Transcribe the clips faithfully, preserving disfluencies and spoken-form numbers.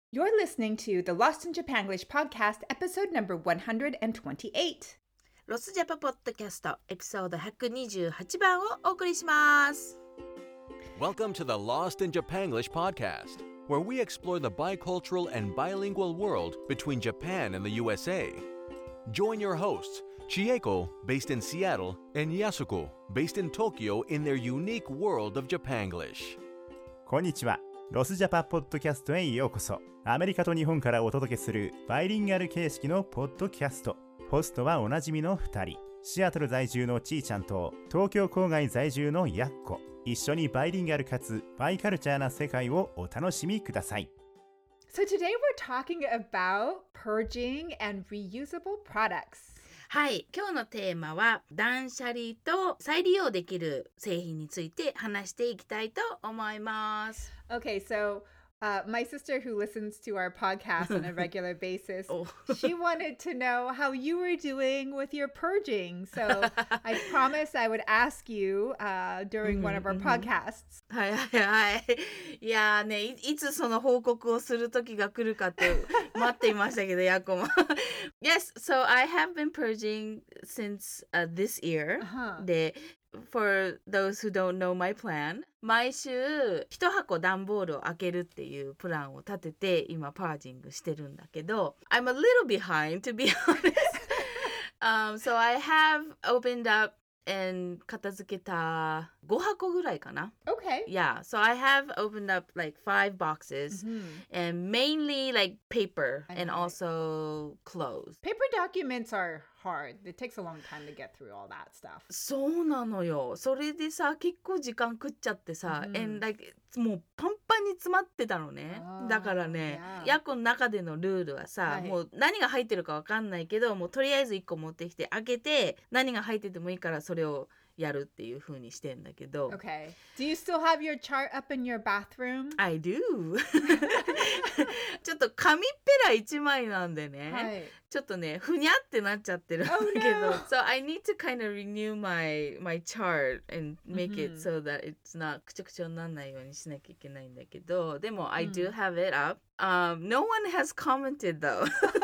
You're listening to the Lost in Japanglish podcast, episode number one hundred twenty-eight. ロスジャパポッドキャストエピソードひゃくにじゅうはちばんをお送りします。 Welcome to the Lost in Japanglish podcast, where we explore the bicultural and bilingual world between Japan and the U S A. Join your hosts, Chieko, based in Seattle, and Yasuko, based in Tokyo, in their unique world of Japanglish. こんにちは。ロスジャパポッドキャストへようこそ。アメリカと日本からお届けするバイリンガル形式のポッドキャスト。ホストはおなじみのふたり。シアトル在住のちーちゃんと東京郊外在住のやっこ。一緒にバイリンガルかつバイカルチャーな世界をお楽しみください。 So today we're talking about purging and reusable products. はい、今日のテーマは断捨離と再利用できる製品について話していきたいと思います。 Okay, so uh, my sister who listens to our podcast on a regular basis, oh. she wanted to know how you were doing with your purging. So I promised I would ask you uh, during one of our podcasts. はいはいはい。いやーね、い, いつその報告をする時が来るかって待っていましたけど、ヤコも。Yes, so I have been purging since、uh, this year. Uh-huh. で、For those who don't know my plan, 毎週一箱段ボールを開けるっていうプランを立てて今パージングしてるんだけど I'm a little behind to be honest. um, so I have opened up and 片付けたご箱ぐらいかな Okay. Yeah, so I have opened up like five boxes Mm-hmm. and mainly like paper I and know. also clothes. Paper documents are hard. It takes a long time to get through all that stuff. そうなのよ。それでさ、結構時間食っちゃってさ、 うん and like もうパンパンに詰まってたのねあ。ーだからね、 yeah. ヤコの中でのルールはさ、 はいもう何が入ってるかわかんないけど、もうとりあえずいっこ持ってきて開けて、何が入っててもいいからそれをやるっていう風にしてんだけど。 Okay. Do you still have your chart up in your bathroom? I do. ちょっと紙っぺら一枚なんでね、 はい。 ちょっとねふにゃってなっちゃってるんだ Oh, けど、 no. So I need to kind of renew my my chart and make it うん so that it's not くちゃくちゃにならないようにしなきゃいけないんだけど、でも I うん do have it up. Um, no one has commented though.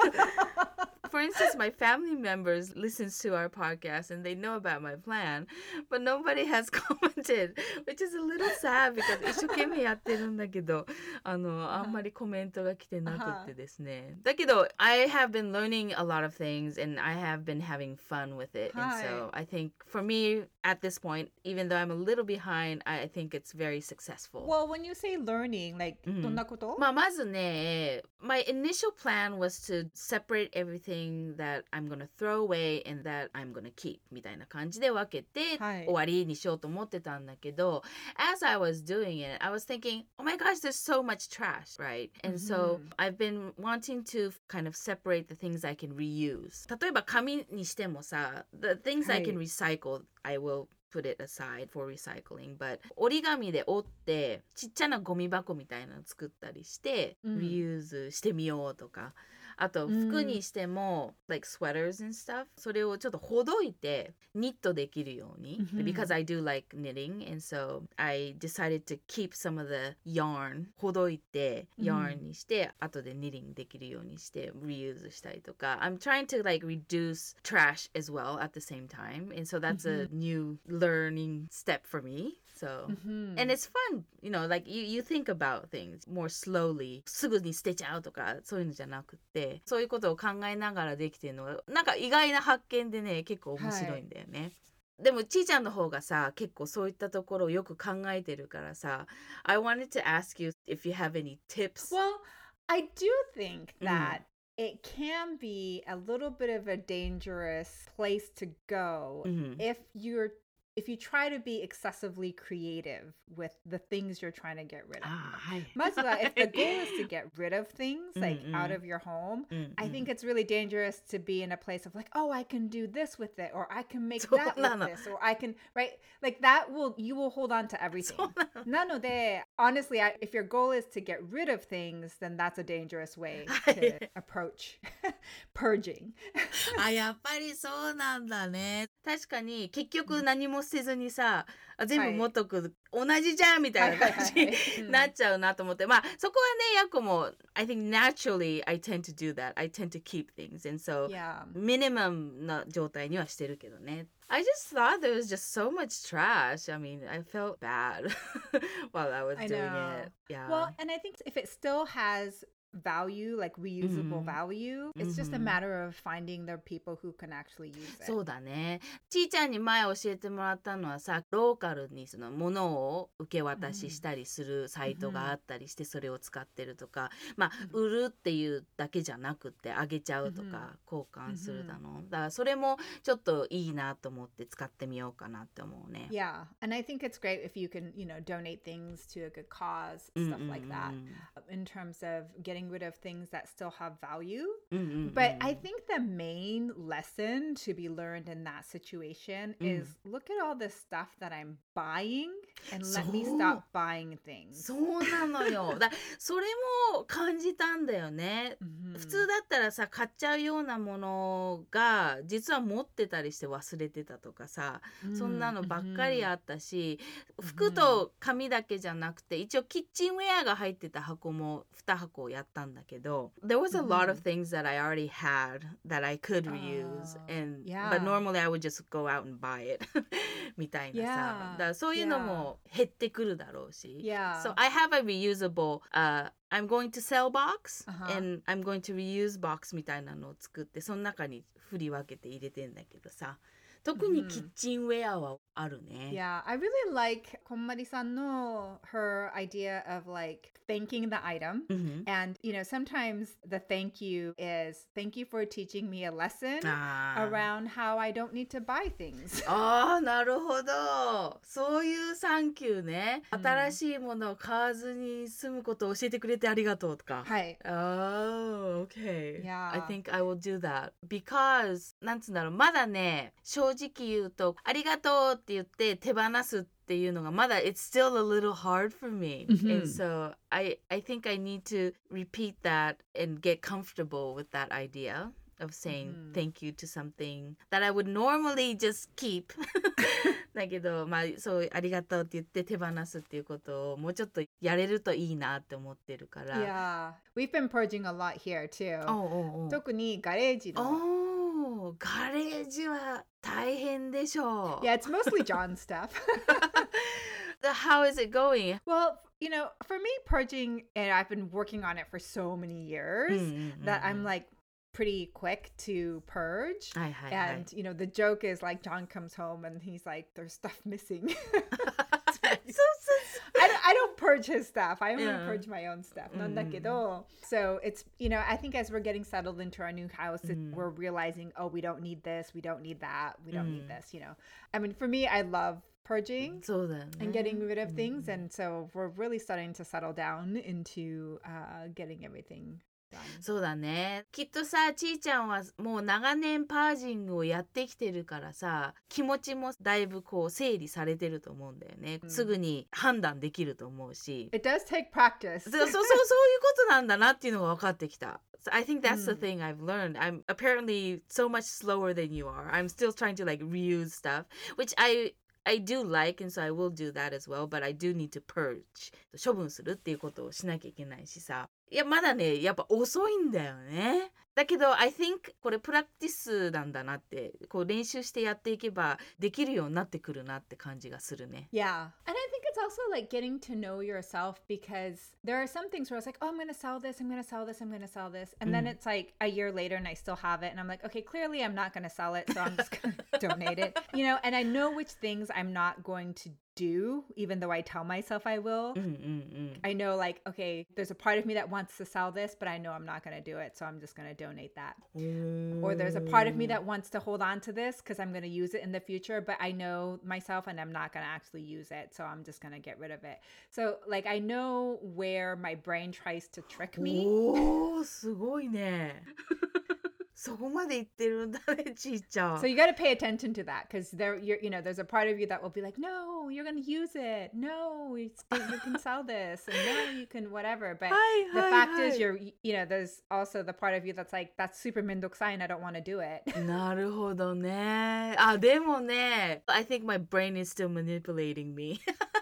For instance, my family members listens to our podcast and they know about my plan, but nobody has commented, which is a little sad because 一生懸命やってるんだけど、あの、あんまりコメントが来てなくてですね。だけど、I have been learning a lot of things and I have been having fun with it. And so I think for me at this point, even though I'm a little behind, I think it's very successful. Well, when you say learning, like, どんなこと？ まあ、まずね、my initial plan was to separate everything that I'm gonna throw away and that I'm gonna keep みたいな感じで分けて、 はい、 終わりにしようと思ってたんだけど as I was doing it, I was thinking, oh my gosh, there's so much trash, right? And so I've been wanting to kind of separate the things I can reuse. 例えば紙にしてもさ、the things I can recycle, I will put it aside for recycling, but 折り紙で折ってちっちゃなゴミ箱みたいなの作ったりして、 うん、 reuse してみようとか、あと服にしても、うん、like sweaters and stuff それをちょっとほどいてニットできるように、mm-hmm. because I do like knitting and so I decided to keep some of the yarn ほどいて yarn にして、mm-hmm. 後で knitting できるようにして reuse したりとか I'm trying to like reduce trash as well at the same time and so that's、mm-hmm. a new learning step for me so mm-hmm. and it's fun you know like you, you think about things more slowly すぐに捨てちゃうとかそういうのじゃなくてそういうことを考えながらできてるのがなんか意外な発見でね結構面白いんだよね、はい、でもちーちゃんの方がさ結構そういったところをよく考えてるからさ I wanted to ask you if you have any tips. Well, I do think that、mm. it can be a little bit of a dangerous place to go、mm-hmm. if you're if you try to be excessively creative with the things you're trying to get rid of. まずは if the goal is to get rid of things like mm-hmm. out of your home, mm-hmm. I think it's really dangerous to be in a place of like, oh, I can do this with it, or I can make that with this, or I can, right? Like that will, you will hold on to everything. なので honestly, I, if your goal is to get rid of things, then that's a dangerous way to approach purging. あ、やっぱりそうなんだね。確かに結局何もせずにさ全部持っとく、はい、同じじゃんみたいな感じになっちゃうなと思って、まあそこはねヤコも I think naturally I tend to do that. I tend to keep things and so、yeah. minimum な状態にはしてるけどね。I just thought there was just so much trash. I mean, I felt bad while I was I doing know. it. Yeah. Well, and I think if it still has value, like reusable、mm-hmm. value, it's、mm-hmm. just a matter of finding the people who can actually use it. そうだね。ちーちゃんに前教えてもらったのはさ、ローカルにその物を受け渡ししたりするサイトがあったりしてそれを使ってるとか、まあ、売るっていうだけじゃなくてあげちゃうとか交換するだの。だからそれもちょっといいなと思って使ってみようかなって思うね。 Yeah, and I think it's great if you can, you know, donate things to a good cause, stuff like that, in terms of getting rid of things that still have value. Mm-hmm. But I think the main lesson to be learned in that situation mm. is look at all the stuff that I'm buying and let me stop buying things. そうなのよ。だそれも感じたんだよね。Mm-hmm. 普通だったらさ買っちゃうようなものが実は持ってたりして忘れてたとかさ、mm-hmm. そんなのばっかりあったし、mm-hmm. 服と紙だけじゃなくて一応キッチンウェアが入ってた箱もに箱やったんだけど there was a lot of things that I already had that I could reuse、uh, and yeah. but normally I would just go out and buy it みたいなさ、yeah. だからそういうのも減ってくるだろうし、 yeah. so I have a reusable、uh, I'm going to sell box、uh-huh. and I'm going to reuse box みたいなのを作ってその中に振り分けて入れてんだけどさ特にキッチンウェアはあるね。 Yeah, I really like こんまりさんの her idea of like thanking the item、mm-hmm. and you know sometimes the thank you is thank you for teaching me a lesson around how I don't need to buy things. ああなるほどそういうサンキューね、うん、新しいものを買わずに済むことを教えてくれてありがとうとかはい Oh okay、yeah. I think I will do that because なんつうんだろうまだね正直言うとありがとうって言って手放すっていうのがまだ it's still a little hard for me、mm-hmm. and so I, I think I need to repeat that and get comfortable with that idea of saying、mm-hmm. thank you to something that I would normally just keep だけどまあそうありがとうって言って手放すっていうことをもうちょっとやれるといいなって思ってるから Yeah, we've been purging a lot here too、 oh, oh, oh. 特にガレージの、 oh, ガレージは大変でしょう Yeah, it's mostly John's stuff How is it going? Well, you know, for me purging, and I've been working on it for so many years、mm-hmm. that I'm like pretty quick to purge. Hi, hi, and, hi. you know, the joke is like John comes home and he's like, there's stuff missing. so, so, I, don't, I don't purge his stuff. I only yeah. purge my own stuff. Mm. なんだけど So it's, you know, I think as we're getting settled into our new house, mm. we're realizing, oh, we don't need this. We don't need that. We don't mm. need this, you know. I mean, for me, I love purging and getting rid of things. And so we're really starting to settle down into uh, getting everything そうだねきっとさちーちゃんはもう長年パージングをやってきてるからさ気持ちもだいぶこう整理されてると思うんだよね、うん、すぐに判断できると思うし It does take practice そうそうそうそういうことなんだなっていうのが分かってきたSo I think that's、うん、the thing I've learned. I'm apparently so much slower than you are. I'm still trying to like reuse stuff, which I I do like and so I will do that as well, but I do need to purge. 処分するっていうことをしなきゃいけないしさ。いやまだねやっぱ遅いんだよね。だけど I think これプラクティスなんだなってこう練習してやっていけばできるようになってくるなって感じがするね。 Yeah, and I think it's also like getting to know yourself because there are some things where it's like, oh, I'm going to sell this, I'm going to sell this, I'm going to sell this. And、mm. then it's like a year later and I still have it. And I'm like, okay, clearly I'm not going to sell it. So I'm just going to donate it. You know, and I know which things I'm not going to do, even though I tell myself I will. Mm-mm-mm. I know like, okay, there's a part of me that wants to sell this, but I know I'm not going to do it. So I'm just going to donate that. Mm. Or there's a part of me that wants to hold on to this because I'm going to use it in the future, but I know myself and I'm not going to actually use it. So I'm just going to get rid of it. So like, I know where my brain tries to trick me. Oh, すごいね。 そこまで言ってるんだね、ちいちゃん。 So you got to pay attention to that because there, you're, you know, there's a part of you that will be like, no, you're going to use it. No, it's, you can sell this. And no, you can whatever. But はい the はい fact はい is, you're, you know, there's also the part of you that's like, that's super めんどくさい and I don't want to do it. なるほどね。あ、でもね、I think my brain is still manipulating me.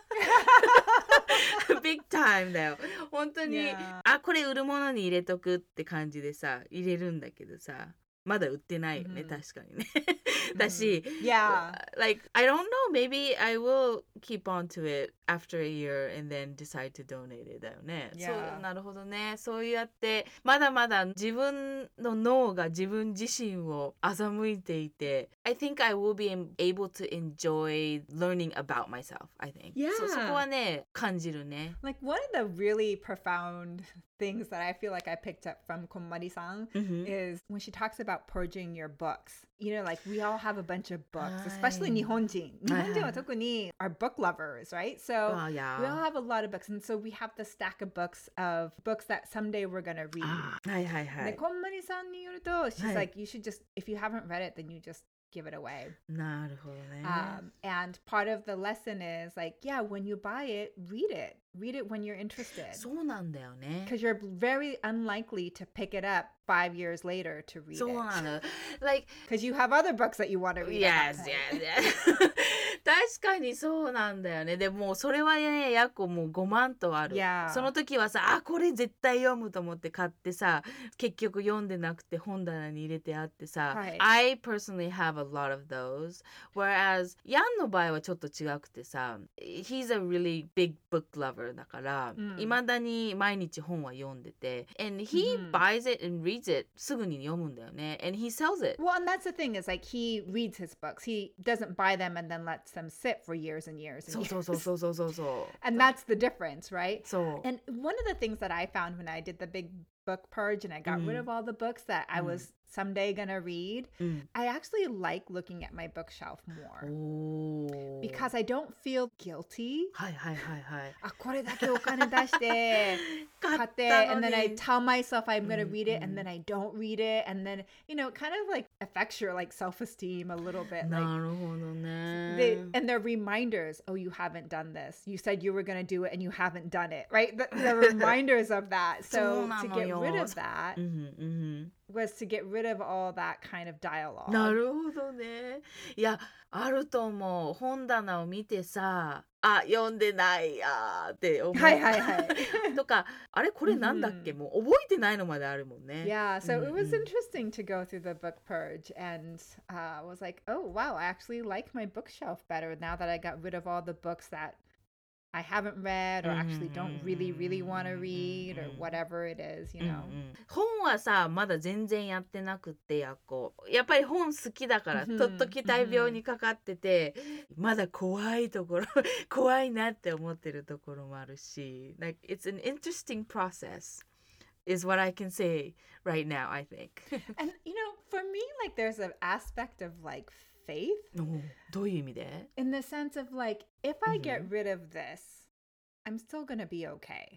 Big time だよ。本当に、 Yeah. あ、これ売るものに入れとくって感じでさ、入れるんだけどさ、まだ売ってないよね、 うん確かにね。だし、 Yeah. like, I don't know, maybe I will keep on to it after a year and then decide to donate it だよね。 Yeah. そうなるほどね。そうやってまだまだ自分の脳が自分自身を欺いていて、I think I will be able to enjoy learning about myself, I think. Yeah. そ, そこはね、感じるね。 Like one of the really profound things that I feel like I picked up from Konmari-san Mhm. is when she talks about purging your books. You know, like we all have a bunch of books, はい。 especially 日本人。日本人は特に are book lovers, right? So Ah, yeah. we all have a lot of books. And so we have the stack of books of books that someday we're going to read. あ、はいはいはで、 い。 こんまりさんによると、she's はい。 like, you should just, if you haven't read it, then you just give it away. なるほどね。 Um, and part of the lesson is like, yeah, when you buy it, read it. Read it when you're interested. そうなんだよね。 Because you're very unlikely to pick it up five years later to read そう it. なの。Like, Because you have other books that you want to read. at yes, that yes, point. yes. 確かにそうなんだよね。でもそれはね、約もうごまんとある。 Yeah. その時はさ、あ、これ絶対読むと思って買ってさ、結局読んでなくて本棚に入れてあってさ、 はい。 I personally have a lot of those. Whereas ヤンの場合はちょっと違くてさ、he's a really big book lover だから、 うん。 いまだに毎日本は読んでて、and he うん。 buys it and reads it すぐに読むんだよね。and he sells it. Well, and that's the thing is like he reads his books. He doesn't buy them and then lets them sit for years and years そ and うそう years. そうそうそうそうそう。 And that's the difference, right? そう。 And one of the things that I found when I did the big book purge and I got rid of all the books that I was someday gonna read, うん。 I actually like looking at my bookshelf more おー。 because I don't feel guilty. はいはいはいはい。 あ、これだけお金出して買っ買ってたの and then I に。 tell myself I'm gonna read it うん and うん。 then I don't read it and then, you know, it kind of like affects your like self-esteem a little bit. Like なるほど they ね。 and they're reminders. Oh, you haven't done this. You said you were gonna do it and you haven't done it, right? The, the reminders of that. そう So な to の get rid よ。 of that うんうん。 was to get rid of all that kind of な dialogue. るほどね。いや、あると思う。本棚を見てさ、あ、読んでないやーって思はいう。 はいはい。 とか、あれこれなんだっけ、 うん。 もう覚えてないのまであるもんね。 Yeah, う so ん it う was ん。 interesting to go through the book purge and uh, was like, oh wow, I actually like my bookshelf better now that I got rid of all the books that I haven't read う or んうん actually う don't ん really, うん really うん want to うん read う or ん。 whatever it is, う you んう know. ん、本はさまだ全然やってなくってやっこやっぱり本好きだからとっときたい病にかかっててまだ怖いところ怖いなって思ってるところもあるし like it's an interesting process is what I can say right now I think And you know, for me, like there's an aspect of like faith おどういう意味で in the sense of like, if I get うん rid of this, I'm still gonna be okay.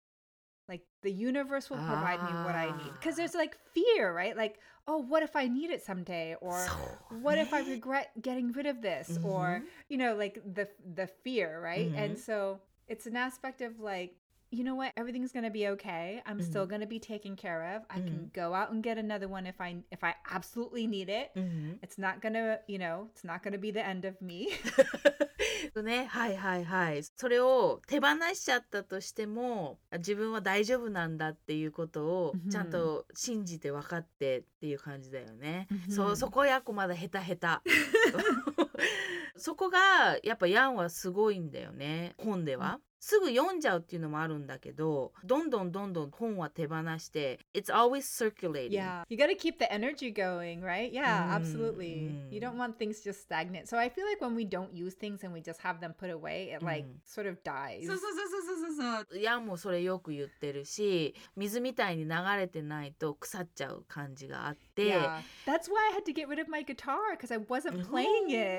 Like the universe will provide me what I need. Because あ there's like fear, right? Like, oh, what if I need it someday? ー Or そう what if I ね regret getting rid of this? う Or, ん you know, like the the fear, う right? And ん so it's an aspect of like, you know what, everything's gonna be okay. I'm う still ん gonna be taken care of. う I can ん go out and get another one if I if I absolutely need it. うん It's not gonna, you know, it's not gonna be the end of me. ね、はいはいはいそれを手放しちゃったとしても自分は大丈夫なんだっていうことをちゃんと信じて分かってっていう感じだよね、 うんそうそこやっこまだヘタヘタそこがやっぱヤンはすごいんだよね本では、すぐ読んじゃうっていうのもあるんだけどどんどんどんどん本は手放して It's always circulating Yeah. You got to keep the energy going, right? Yeah, Mm, absolutely. You don't mm. want things just stagnant. So I feel like when we don't use things and we just have them put away, it like Mm. sort of dies. そうそうそうそうそうそうヤンもそれよく言ってるし水みたいに流れてないと腐っちゃう感じがあって、 Yeah. That's why I had to get rid of my guitar because I wasn't playing it.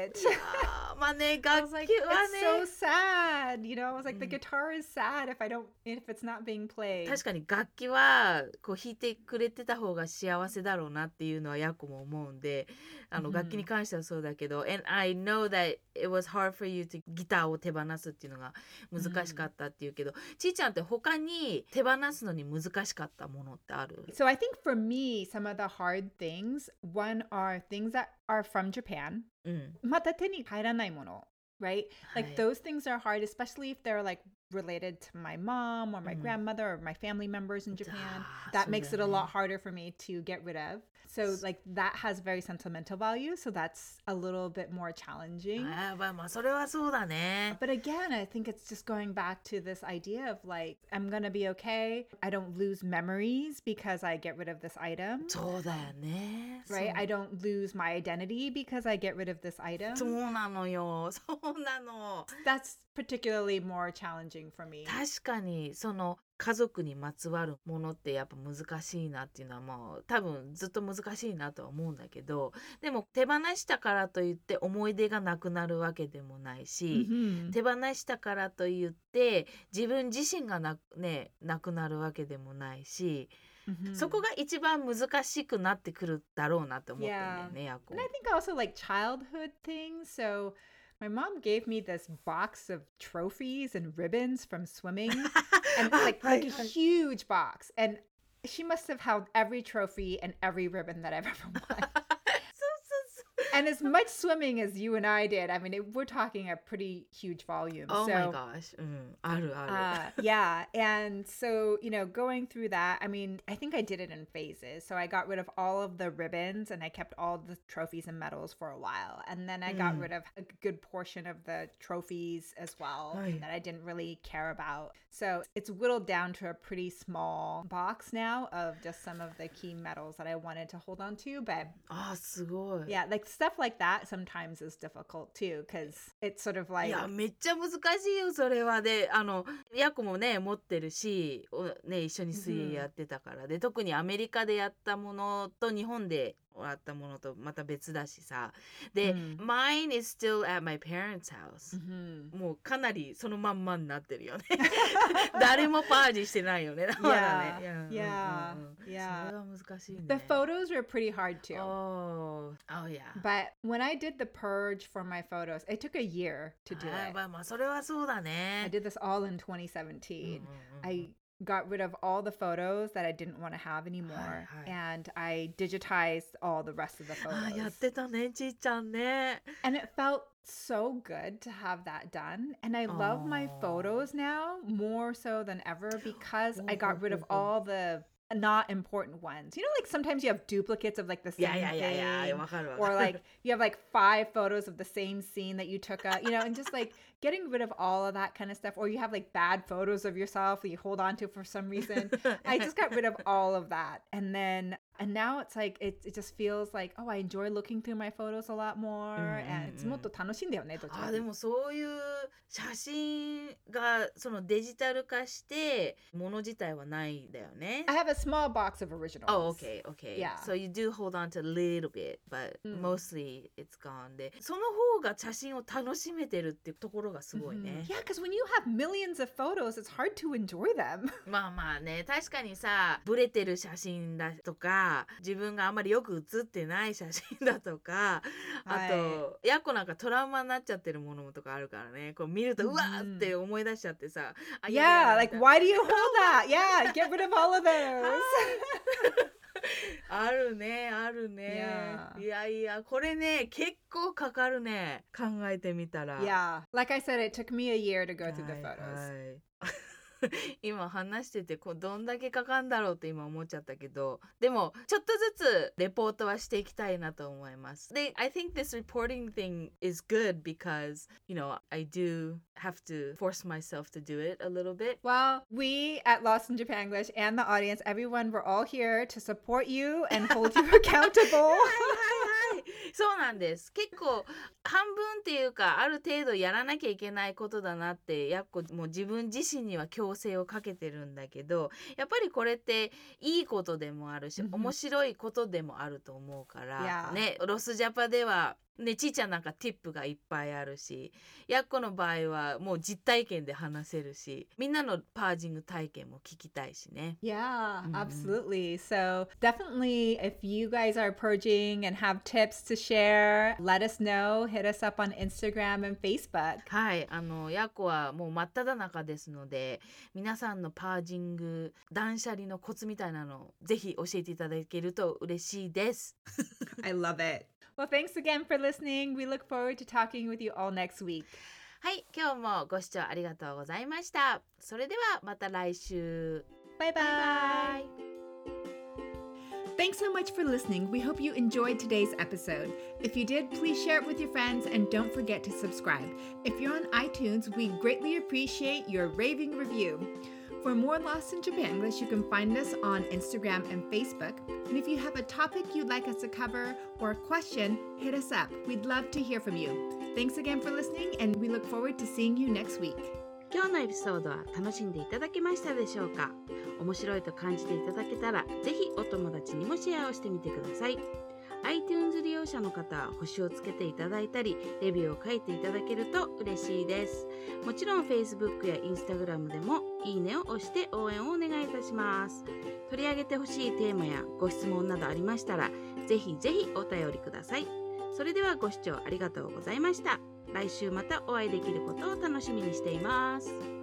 it. いやーまあね I 楽 was like, 器は it's ね so sad. You know, I was like, the Mm. guitar is sad if I don't, if it's not being played. 確かに楽器はこう弾いてくれてた方が幸せだろうなっていうのはヤコも思うんで、あのうん楽器に関してはそうだけど、and I know that it was hard for you to ギターを手放すっていうのが難しかったっていうけど、ちーちゃんって他に手放すのに難しかったものってある？ So I think for me, some of the hard things, one are things that are from Japan. うん。 また手に入らないもの, right? Like はい those things are hard, especially if they're like related to my mom or my Mm. grandmother or my family members in Japan. Ah, That そう makes だ it a よね。 lot harder for me to get rid of. So like that has very sentimental value. So that's a little bit more challenging. あーまあまあそれはそうだね。 But again, I think it's just going back to this idea of like, I'm going to be okay. I don't lose memories because I get rid of this item, そうだよね。 right? そう I don't lose my identity because I get rid of this item. そうなのよ。そうなの。 That's particularly more challenging for me. 確かにその家族にまつわるものってやっぱ難しいなっていうのはもう多分ずっと難しいなとは思うんだけど、でも手放したからといって思い出がなくなるわけでもないし、 Mhm. 手放したからといって自分自身がな,、ね、なくなるわけでもないし、 Mhm. そこが一番難しくなってくるだろうなって思ってるんだよね、ヤコ。 And I think also like childhood things. So my mom gave me this box of trophies and ribbons from swimming, and like, like a huge box. And she must have held every trophy and every ribbon that I've ever won. そうそうそう。 And as much swimming as you and I did, I mean, it, we're talking a pretty huge volume. Oh so, my gosh. うん、あるある。 uh, yeah. And so, you know, going through that, I mean, I think I did it in phases. So I got rid of all of the ribbons and I kept all the trophies and medals for a while. And then I got Mm. rid of a good portion of the trophies as well Right. that I didn't really care about. So it's whittled down to a pretty small box now of just some of the key medals that I wanted to hold on to. But あーすごい。 yeah, like stuff like that sometimes is difficult too, because it's sort of い like, やめっちゃ難しいよそれは。であのヤコもね持ってるし、おね、一緒に水泳やってたからで、特にアメリカでやったものと日本でもらったものとまた別だしさ。で、 うん mine is still at my parents' house、 mhm. もうかなりそのまんまになってるよね。誰もパージしてないよね。まだね。 Yeah, いや yeah, うんうんうん yeah. それは難しいね。 The photos were pretty hard too. Oh, oh yeah. But when I did the purge for my photos, it took a year to do あー it. まあまあそれはそうだ I ね。 did this all in twenty うんうん seventeen. うん I got rid of all the photos that I didn't want to have anymore. Hi, hi. And I digitized all the rest of the あーやっ photos. てたねちいちゃんね。 And it felt so good to have that done. And I love my Aw. photos now more so than ever because I Oh, got rid of oh, oh, oh. all the not important ones. You know, like sometimes you have duplicates of like the いや same いやいやいや thing. わかるわか Or る。 like you have like five photos of the same scene that you took out, you know, and just like getting rid of all of that kind of stuff. Or you have like bad photos of yourself that you hold on to for some reason. I just got rid of all of that. And then, and now it's like, it, it just feels like, oh, I enjoy looking through my photos a lot more. Mm, And mm, it's もっと楽しいんだよね、どっちかあっていうと。 でもそういう写真がそのデジタル化してもの自体はないんだよね。 I have a small box of originals. Oh, okay, okay. Yeah. So you do hold on to a little bit, but うん mostly it's gone. で、その方が写真を楽しめてるっていうところがすごいね。 Yeah, because when you have millions of photos, it's hard to enjoy them. まあまあね、確かにさ、ブレてる写真だとか、自分があんまりよく写ってない写真だとか、あと、ヤコなんかトラウマになっちゃってるものとかあるからね、こう見ると、 うんうわーって思い出しちゃってさ、あ Yeah, やだやだ like みたい why do you hold that? Yeah, get rid of all of those. なあるね、あるね。 Yeah. いやいや、これね、結構かかるね、考えてみたら。 Yeah, like I said, it took me a year to go through the はい photos. はい今話しててこうどんだけかかんだろうって今思っちゃったけど、でもちょっとずつレポートはしていきたいなと思います。で、I think this reporting thing is good because, you know, I do have to force myself to do it a little bit. Well, we at Lost in Japanglish and the audience, everyone, we're all here to support you and hold you accountable. はいはいはい、そうなんです。結構半分っていうかある程度やらなきゃいけないことだなってやっこもう自分自身には強制をかけてるんだけど、やっぱりこれっていいことでもあるし、 うんうん面白いことでもあると思うから、 Yeah. ね、ロスジャパではね、ちーちゃんなんかティップがいっぱいあるし、やっこの場合はもう実体験で話せるし、みんなのパージング体験も聞きたいしね。 Yeah, Mhm. absolutely. So definitely, if you guys are purging and have tips to share, let us know. Hit us up on Instagram and Facebook. はい、あのやっこはもう真っ只中ですので、皆さんのパージング断捨離のコツみたいなのをぜひ教えていただけると嬉しいです。 I love it. Well, thanks again for listening. We look forward to talking with you all next week. はい、今日もご視聴ありがとうございました。それではまた来週。 Bye バイバ bye. イ。 Thanks so much for listening. We hope you enjoyed today's episode. If you did, please share it with your friends and don't forget to subscribe. If you're on iTunes, we greatly appreciate your raving review. For more Lost in Japanglish, you can find us on Instagram and Facebook. And if you have a topic you'd like us to cover or a question, hit us up. We'd love to hear from you. Thanks again for listening, and we look forward to seeing you next week. 今日のエピソードは楽しんでいただけましたでしょうか。面白いと感じていただけたら、ぜひお友達にもシェアをしてみてください。iTunes 利用者の方は星をつけていただいたり、レビューを書いていただけると嬉しいです。もちろん Facebook や Instagram でもいいねを押して応援をお願いいたします。取り上げてほしいテーマやご質問などありましたら、ぜひぜひお便りください。それではご視聴ありがとうございました。来週またお会いできることを楽しみにしています。